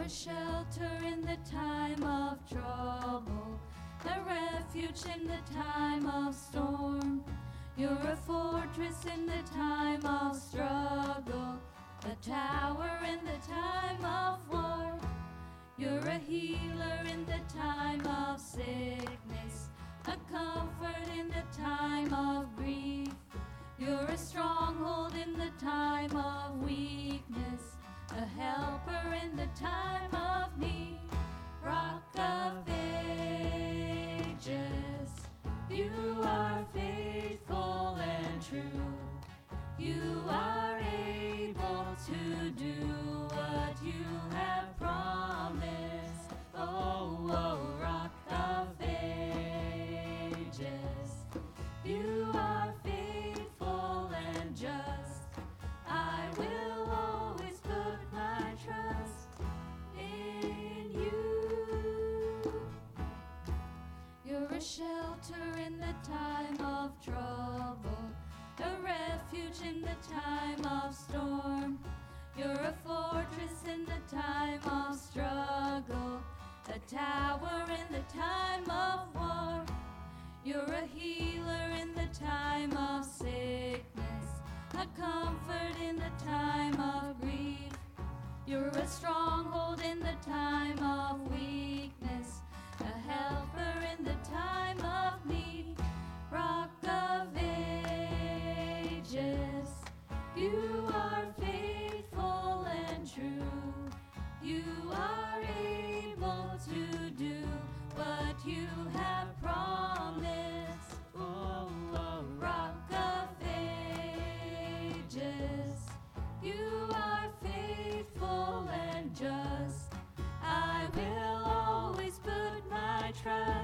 a shelter in the time of trouble, a refuge in the time of storm. You're a fortress in the time of struggle, a tower in the time of war. You're a healer in the time of sickness, a comfort in the time of grief. You're a stronghold in the time of weakness, a helper in the time of need. Rock of ages, you are faithful and true. You are able to do what you have promised. Oh, oh, Rock of ages, you are faithful and just. I will always put my trust in you. You're a shelter in the time of trouble, a refuge in the time of storm. You're a fortress in the time of struggle, a tower in the time of war. You're a healer in the time of sickness, a comfort in the time of grief. You're a stronghold in the time of weakness, a helper in the time of need. Rock of ages, you are faithful and true. You are able to do what you have promised. Oh, oh, Rock of ages, you are faithful and just. I will always put my trust